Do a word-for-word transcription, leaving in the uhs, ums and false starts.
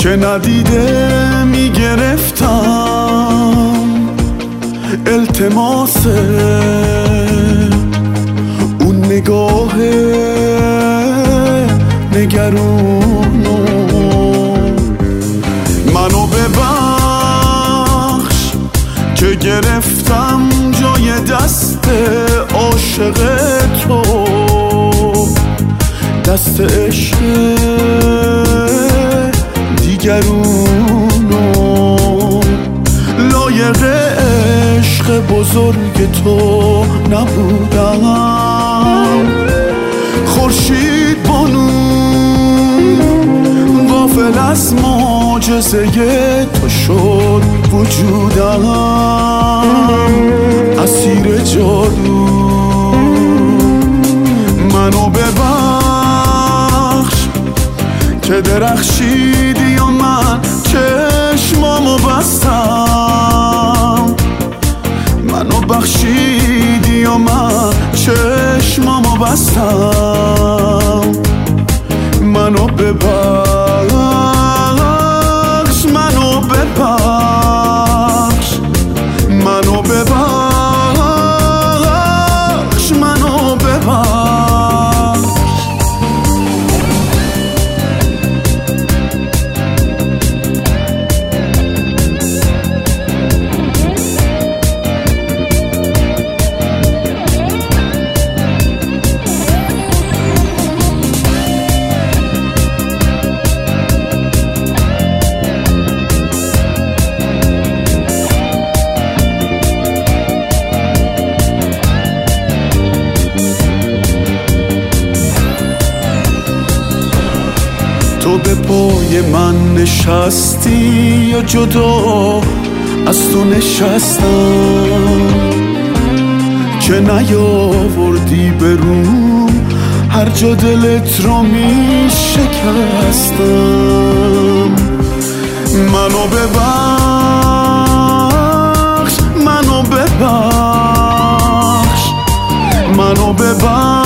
که ندیده میگرفتم التماس اون نگاه نگرونو. منو ببخش که گرفتم جای دست عاشق تو، دست عشق دیگرونو. لایق عشق بزرگ تو نبودم، خورشید بانو غافل از معجزه تو شد وجودم، اسیر جادو. منو ببخش که درخشیدی و من چشمامو بستم، منو بخشیدی و من چشمامو بستم. منو ببخش، منو ببخش، منو ببخش، منو ببخش. تو به پای من نشستی یا جدا از تو نشستم، که نیاوردی به روم هر جا دلت رو می شکستم. منو ببخش، منو ببخش، منو ببخش،